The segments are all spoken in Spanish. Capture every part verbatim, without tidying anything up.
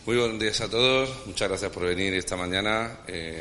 Muy buenos días a todos, muchas gracias por venir esta mañana, eh,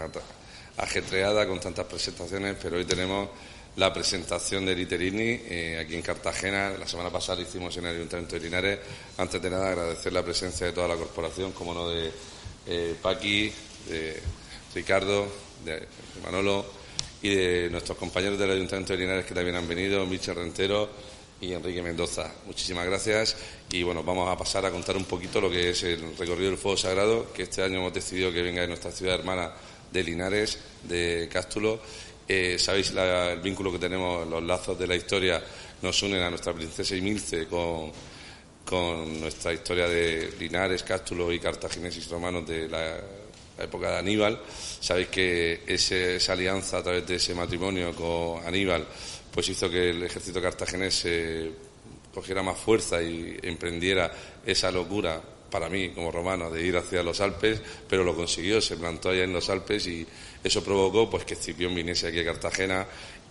ajetreada con tantas presentaciones, pero hoy tenemos la presentación de Literini eh, aquí en Cartagena. La semana pasada lo hicimos en el Ayuntamiento de Linares. Antes de nada, agradecer la presencia de toda la corporación, como no, de eh, Paqui, de Ricardo, de, de Manolo y de nuestros compañeros del Ayuntamiento de Linares que también han venido, Michel Rentero y Enrique Mendoza. Muchísimas gracias y bueno, vamos a pasar a contar un poquito lo que es el recorrido del Fuego Sagrado, que este año hemos decidido que venga de nuestra ciudad hermana de Linares, de Cástulo. Eh, sabéis la, el vínculo que tenemos, los lazos de la historia nos unen a nuestra princesa Imilce con, con nuestra historia de Linares, Cástulo y cartagineses romanos de la, la época de Aníbal. Sabéis que ese, esa alianza a través de ese matrimonio con Aníbal pues hizo que el ejército cartaginés eh, cogiera más fuerza y emprendiera esa locura, para mí como romano, de ir hacia los Alpes, pero lo consiguió, se plantó allá en los Alpes y eso provocó pues que Escipión viniese aquí a Cartagena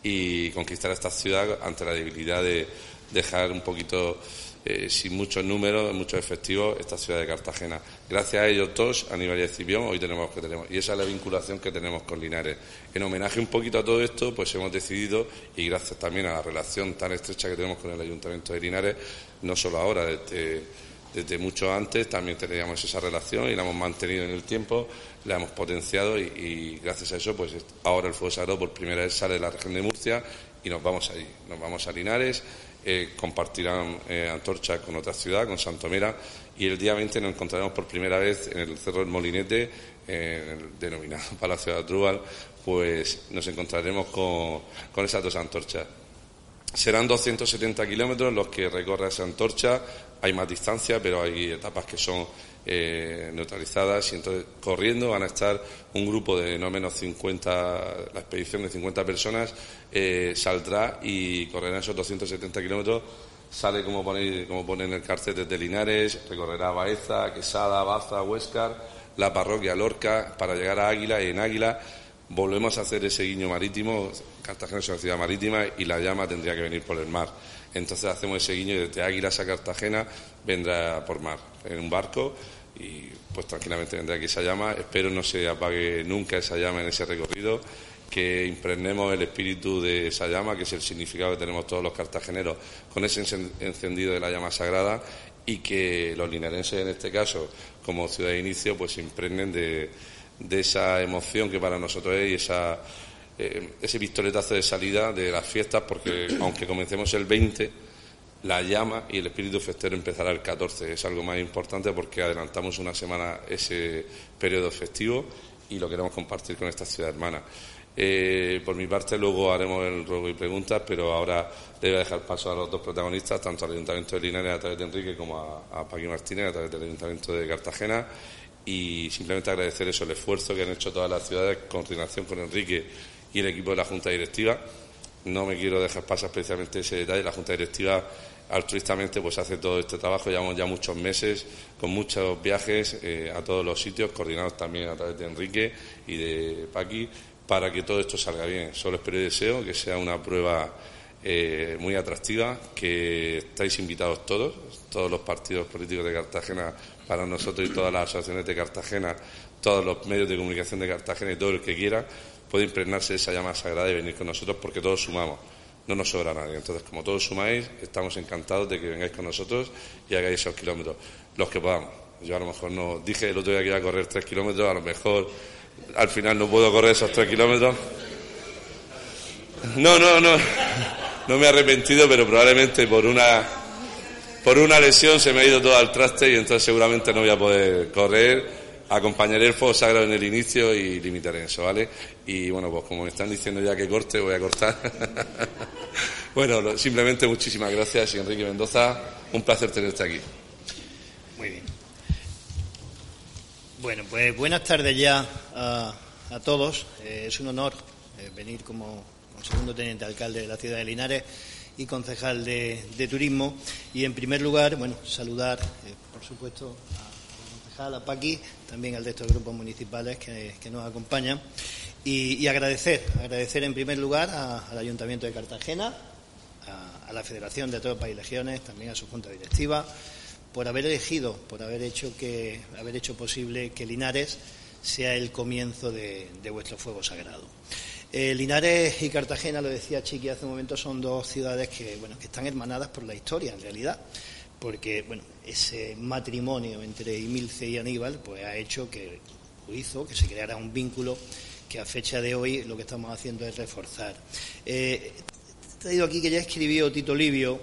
y conquistara esta ciudad ante la debilidad de dejar un poquito eh, sin muchos números, muchos efectivos, esta ciudad de Cartagena. Gracias a ellos dos, Aníbal y Escipión, hoy tenemos que tenemos. Y esa es la vinculación que tenemos con Linares. En homenaje un poquito a todo esto, pues hemos decidido, y gracias también a la relación tan estrecha que tenemos con el Ayuntamiento de Linares, no solo ahora, desde, desde mucho antes, también teníamos esa relación y la hemos mantenido en el tiempo, la hemos potenciado y, y gracias a eso, pues ahora el Fuego Sagrado por primera vez sale de la región de Murcia y nos vamos allí, nos vamos a Linares. Eh, compartirán eh, antorchas con otra ciudad, con Santomera, y el día veinte nos encontraremos por primera vez en el Cerro del Molinete, eh, en el denominado Palacio de Asdrúbal, pues nos encontraremos con, con esas dos antorchas. Serán doscientos setenta kilómetros los que recorre esa antorcha, hay más distancia, pero hay etapas que son eh, neutralizadas y entonces corriendo van a estar un grupo de no menos cincuenta, la expedición de cincuenta personas eh, saldrá y correrá esos doscientos setenta kilómetros, sale como pone, como pone en el cartel desde Linares, recorrerá Baeza, Quesada, Baza, Huéscar, la parroquia Lorca para llegar a Águila y en Águila volvemos a hacer ese guiño marítimo. Cartagena es una ciudad marítima y la llama tendría que venir por el mar. Entonces hacemos ese guiño y desde Águilas a Cartagena vendrá por mar, en un barco, y pues tranquilamente vendrá aquí esa llama. Espero no se apague nunca esa llama en ese recorrido, que impregnemos el espíritu de esa llama, que es el significado que tenemos todos los cartageneros con ese encendido de la llama sagrada, y que los linarenses en este caso, como ciudad de inicio, pues se impregnen de de esa emoción que para nosotros es y esa, eh, ese pistoletazo de salida de las fiestas, porque aunque comencemos el veinte, la llama y el espíritu festero empezará el catorce. Es algo más importante porque adelantamos una semana ese periodo festivo y lo queremos compartir con esta ciudad hermana. Eh, por mi parte luego haremos el ruego y preguntas, pero ahora le voy a dejar paso a los dos protagonistas, tanto al Ayuntamiento de Linares a través de Enrique como a, a Paqui Martínez a través del Ayuntamiento de Cartagena. Y simplemente agradecer eso, el esfuerzo que han hecho todas las ciudades en coordinación con Enrique y el equipo de la Junta Directiva. No me quiero dejar pasar especialmente ese detalle. La Junta Directiva altruistamente pues hace todo este trabajo, llevamos ya muchos meses con muchos viajes eh, a todos los sitios, coordinados también a través de Enrique y de Paqui, para que todo esto salga bien. Solo espero y deseo que sea una prueba eh, muy atractiva, que estáis invitados todos, todos los partidos políticos de Cartagena, para nosotros y todas las asociaciones de Cartagena, todos los medios de comunicación de Cartagena y todo el que quiera puede impregnarse de esa llama sagrada y venir con nosotros, porque todos sumamos, no nos sobra nadie. Entonces, como todos sumáis, estamos encantados de que vengáis con nosotros y hagáis esos kilómetros, los que podamos. Yo a lo mejor no dije el otro día que iba a correr tres kilómetros, a lo mejor al final no puedo correr esos tres kilómetros. No, no, no, no me he arrepentido, pero probablemente por una... Por una lesión se me ha ido todo al traste y entonces seguramente no voy a poder correr. Acompañaré el Fuego Sagrado en el inicio y limitaré eso, ¿vale? Y bueno, pues como me están diciendo ya que corte, voy a cortar. Bueno, simplemente muchísimas gracias y Enrique Mendoza, un placer tenerte aquí. Muy bien. Bueno, pues buenas tardes ya a, a todos. Eh, es un honor eh, venir como, como segundo teniente alcalde de la ciudad de Linares y concejal de, de turismo, y en primer lugar, bueno, saludar eh, por supuesto al concejal, a Paqui, también al de estos grupos municipales que, que nos acompañan, y, y agradecer, agradecer en primer lugar a, al Ayuntamiento de Cartagena, a, a la Federación de Tropas y Legiones, también a su Junta Directiva, por haber elegido, por haber hecho que haber hecho posible que Linares sea el comienzo de, de vuestro fuego sagrado. Eh, Linares y Cartagena, lo decía Chiqui hace un momento, son dos ciudades que, bueno, que están hermanadas por la historia, en realidad, porque, bueno, ese matrimonio entre Imilce y Aníbal, pues ha hecho que, hizo que se creara un vínculo que a fecha de hoy lo que estamos haciendo es reforzar. Eh, he traído aquí que ya escribió Tito Livio: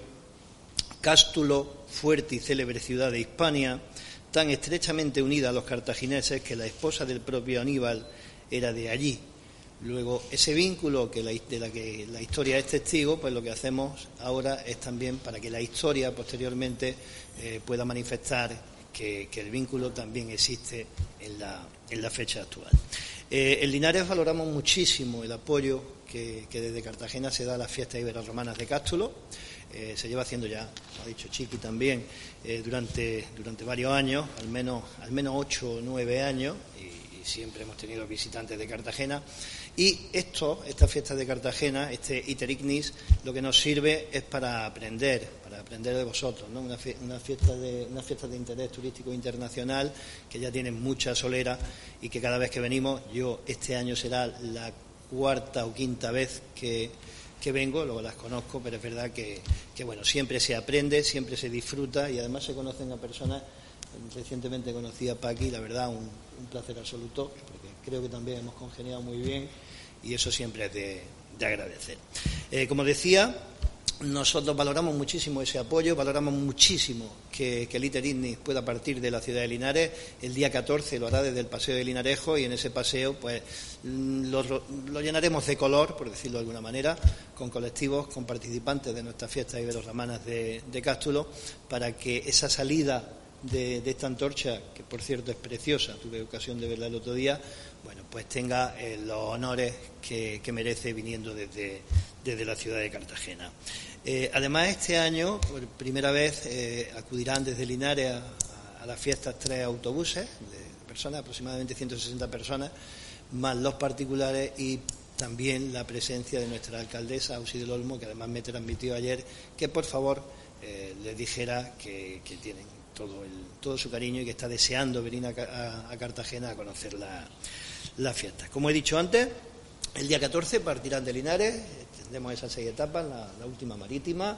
Cástulo, fuerte y célebre ciudad de Hispania, tan estrechamente unida a los cartagineses que la esposa del propio Aníbal era de allí. Luego, ese vínculo que la, de la que la historia es testigo, pues lo que hacemos ahora es también para que la historia posteriormente eh, pueda manifestar que, que el vínculo también existe en la, en la fecha actual. Eh, en Linares valoramos muchísimo el apoyo que, que desde Cartagena se da a las fiestas iberorromanas de Cástulo. Eh, se lleva haciendo ya, como ha dicho Chiqui también, eh, durante, durante varios años, al menos, al menos ocho o nueve años, y, y siempre hemos tenido visitantes de Cartagena. Y esto, esta fiesta de Cartagena, este Iter Ignis, lo que nos sirve es para aprender, para aprender de vosotros, ¿no? Una, fie una, fiesta de, una fiesta de interés turístico internacional que ya tiene mucha solera y que cada vez que venimos, yo este año será la cuarta o quinta vez que, que vengo, luego las conozco, pero es verdad que, que bueno, siempre se aprende, siempre se disfruta y además se conocen a personas. Recientemente conocí a Paqui, la verdad, un, un placer absoluto, porque creo que también hemos congeniado muy bien y eso siempre es de, de agradecer. Eh, como decía, nosotros valoramos muchísimo ese apoyo, valoramos muchísimo que, que el Iter Ignis pueda partir de la ciudad de Linares. El día catorce lo hará desde el Paseo de Linarejo y en ese paseo pues lo, lo llenaremos de color, por decirlo de alguna manera, con colectivos, con participantes de nuestras fiestas iberorromanas de, de Cástulo, para que esa salida De, de esta antorcha, que por cierto es preciosa, tuve ocasión de verla el otro día, bueno, pues tenga eh, los honores que, que merece viniendo desde, desde la ciudad de Cartagena. Eh, además, este año, por primera vez, eh, acudirán desde Linares a, a las fiestas tres autobuses de personas, aproximadamente ciento sesenta personas, más los particulares y también la presencia de nuestra alcaldesa, Ausi del Olmo, que además me transmitió ayer que por favor eh, les dijera que, que tienen todo, el, todo su cariño y que está deseando venir a, a, a Cartagena a conocer la, la fiesta. Como he dicho antes, el día catorce partirán de Linares, tendremos esas seis etapas, la, la última marítima,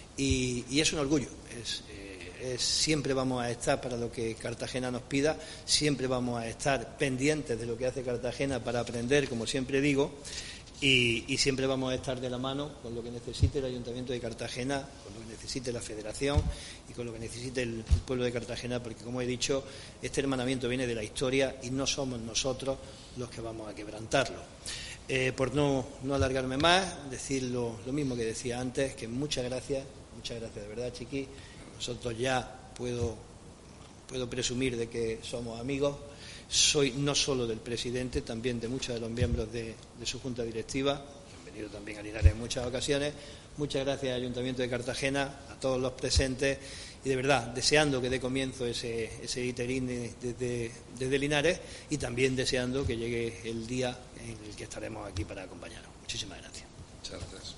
y, y es un orgullo. Es, eh, es, siempre vamos a estar para lo que Cartagena nos pida, siempre vamos a estar pendientes de lo que hace Cartagena para aprender, como siempre digo, Y, y siempre vamos a estar de la mano con lo que necesite el Ayuntamiento de Cartagena, con lo que necesite la Federación y con lo que necesite el, el pueblo de Cartagena, porque, como he dicho, este hermanamiento viene de la historia y no somos nosotros los que vamos a quebrantarlo. Eh, por no, no alargarme más, decir lo, lo mismo que decía antes, que muchas gracias, muchas gracias de verdad, Chiqui. Nosotros ya puedo, puedo presumir de que somos amigos. Soy no solo del presidente, también de muchos de los miembros de, de su junta directiva, que han venido también a Linares en muchas ocasiones. Muchas gracias al Ayuntamiento de Cartagena, a todos los presentes, y de verdad, deseando que dé comienzo ese, ese Iter Ignis desde, desde Linares, y también deseando que llegue el día en el que estaremos aquí para acompañaros. Muchísimas gracias. Muchas gracias.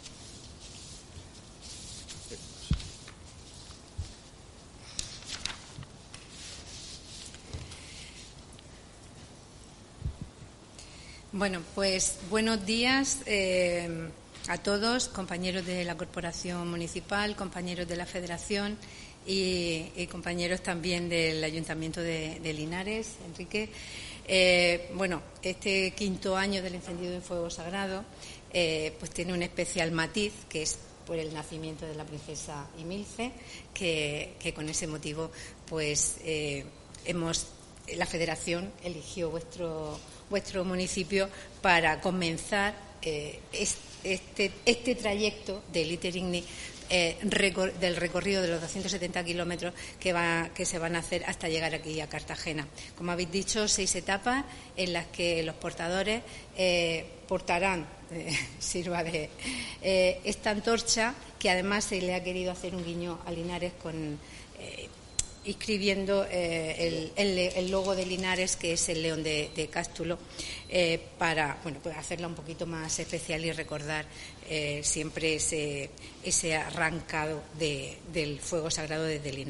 Bueno, pues buenos días eh, a todos, compañeros de la Corporación Municipal, compañeros de la Federación y, y compañeros también del Ayuntamiento de, de Linares. Enrique, eh, bueno, este quinto año del encendido de fuego sagrado eh, pues tiene un especial matiz, que es por el nacimiento de la princesa Imilce, que, que con ese motivo pues eh, hemos la Federación eligió vuestro vuestro municipio para comenzar eh, este, este trayecto del Iter Ignis, eh, recor del recorrido de los doscientos setenta kilómetros que, va, que se van a hacer hasta llegar aquí a Cartagena. Como habéis dicho, seis etapas en las que los portadores eh, portarán, eh, sirva de eh, esta antorcha, que además se le ha querido hacer un guiño a Linares con eh, inscribiendo eh, el, el, el logo de Linares, que es el león de, de Cástulo, eh, para bueno, pues hacerla un poquito más especial y recordar eh, siempre ese, ese arrancado de, del fuego sagrado desde Linares.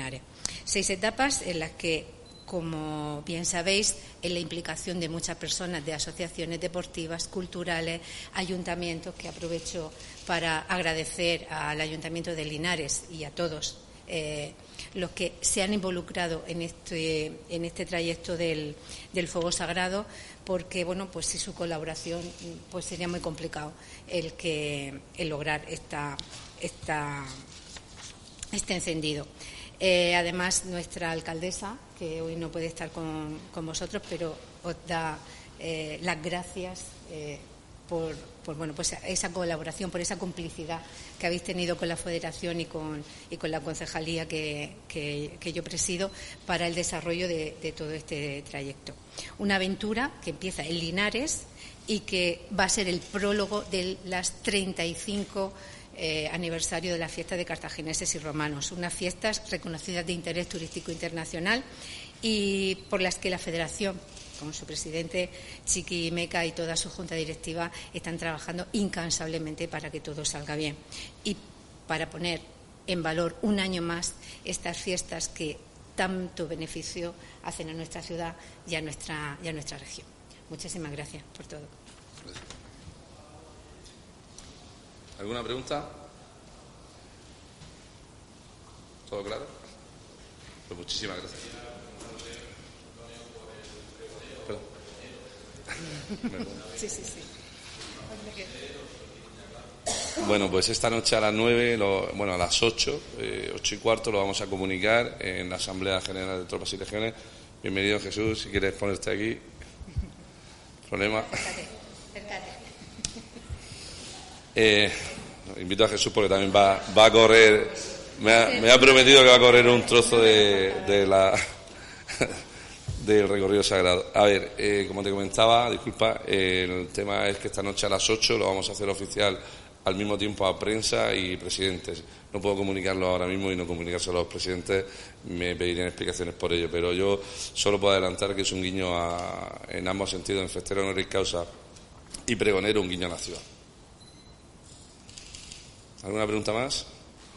Seis etapas en las que, como bien sabéis, en la implicación de muchas personas, de asociaciones deportivas, culturales, ayuntamientos, que aprovecho para agradecer al Ayuntamiento de Linares y a todos eh, los que se han involucrado en este, en este trayecto del, del fuego sagrado, porque bueno, pues sin su colaboración pues sería muy complicado el que el lograr esta, esta, este encendido. Eh, además, nuestra alcaldesa, que hoy no puede estar con, con vosotros, pero os da eh, las gracias eh, por, por bueno, pues esa colaboración, por esa complicidad que habéis tenido con la Federación y con, y con la concejalía que, que, que yo presido para el desarrollo de, de todo este trayecto. Una aventura que empieza en Linares y que va a ser el prólogo de las treinta y cinco Eh, aniversario de la fiesta de cartagineses y romanos, unas fiestas reconocidas de interés turístico internacional y por las que la Federación, con su presidente Chiqui Meca y toda su junta directiva, están trabajando incansablemente para que todo salga bien y para poner en valor un año más estas fiestas que tanto beneficio hacen a nuestra ciudad y a nuestra, y a nuestra región. Muchísimas gracias por todo. ¿Alguna pregunta? ¿Todo claro? Pues muchísimas gracias. Sí, sí, sí. Bueno, pues esta noche a las nueve, lo, bueno, a las ocho, eh, ocho y cuarto lo vamos a comunicar en la Asamblea General de Tropas y Legiones. Bienvenido, Jesús, si quieres ponerte aquí. ¿Problema? Acércate, acércate. Eh, invito a Jesús porque también va, va a correr, me ha, me ha prometido que va a correr un trozo de, de la del recorrido sagrado. A ver, eh, como te comentaba, disculpa, eh, el tema es que esta noche a las ocho lo vamos a hacer oficial al mismo tiempo a prensa y presidentes. No puedo comunicarlo ahora mismo y no comunicárselo a los presidentes, me pedirían explicaciones por ello, pero yo solo puedo adelantar que es un guiño a, en ambos sentidos, en festero honoris causa y pregonero, un guiño a la ciudad. ¿Alguna pregunta más?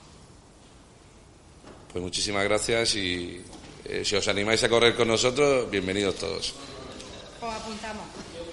Pues muchísimas gracias y eh, si os animáis a correr con nosotros, bienvenidos todos. Os apuntamos.